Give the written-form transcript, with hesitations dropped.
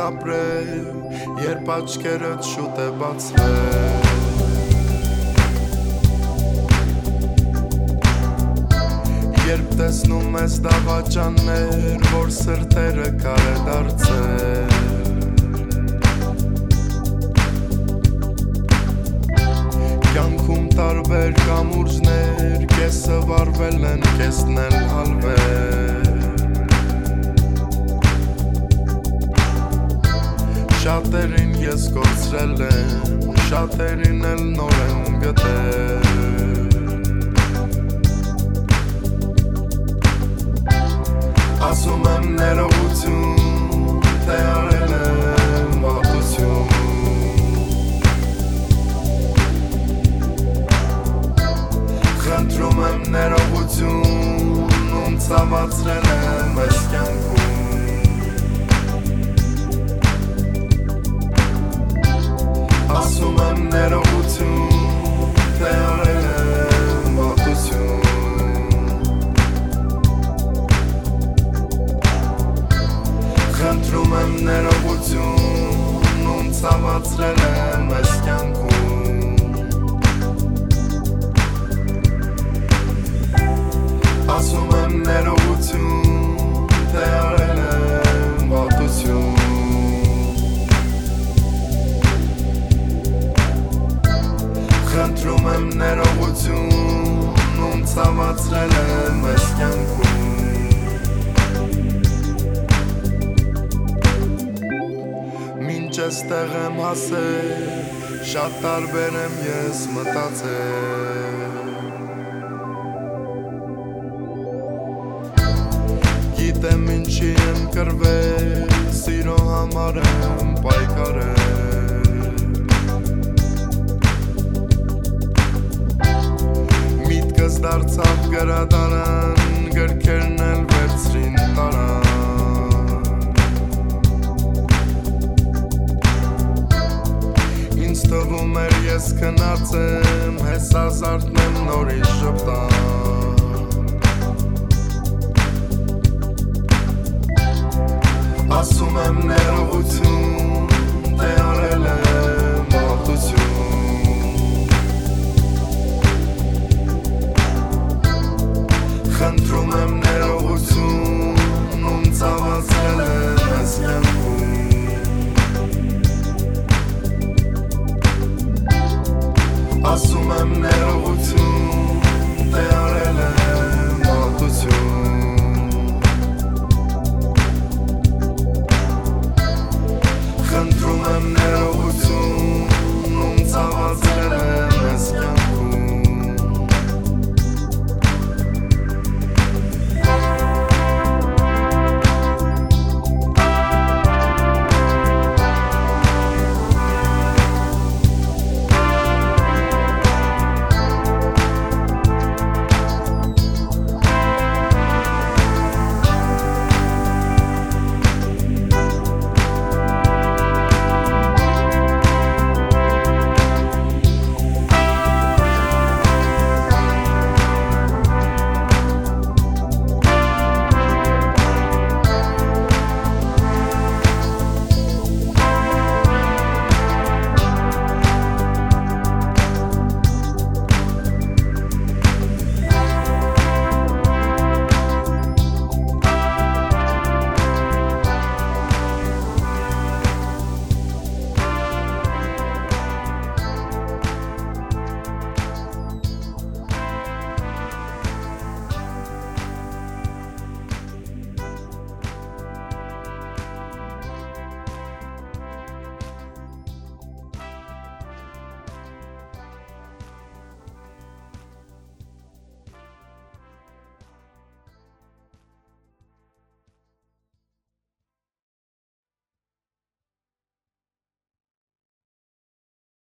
ապրել, երբ աչքերդ շուտ է բացվել։ Երբ տեսնում ես դավաճաններ, որ սրտերը կար է դարձել, կյանքում տարբեր կամուրջներ, կեսը վարվել են, կեսն էլ հալվել։ Շատերին ես կորցրել եմ, շատերին էլ նոր եմ գտել։ Ասում եմ ներողություն, թե արել եմ վատություն, խնդրում եմ ներողություն, ում ցավացրել եմ այս կյանքում։ Ասում եմ ներողություն, թե արել եմ վատություն, խնդրում եմ ներողություն, ում ցավացրել եմ այս կյանքում։ Ասում եմ ներողություն, թե արել եմ վատություն, խնդրում եմ ներողություն, ում ցավացրել եմ այս կյանքում։ Մինչ էստեղ եմ հասել, շատ տարբեր եմ ես մտածել, գիտեմ ինչի եմ կռվել, սիրո համար եմ պայքարել, միտքս դարձավ գրադարան, գրքերն էլ վերցրին տարան, ինձ թվում էր ես քնած եմ, հես ազարտն եմ նորից ժպտան, ասում եմ ներողություն, թե արել եմ վատություն, խնդրում եմ ներողություն, ում ցավացրել եմ այս կյանքում։ Ասում եմ ներողություն, թե արել եմ վատություն, խնդրում եմ ներողություն,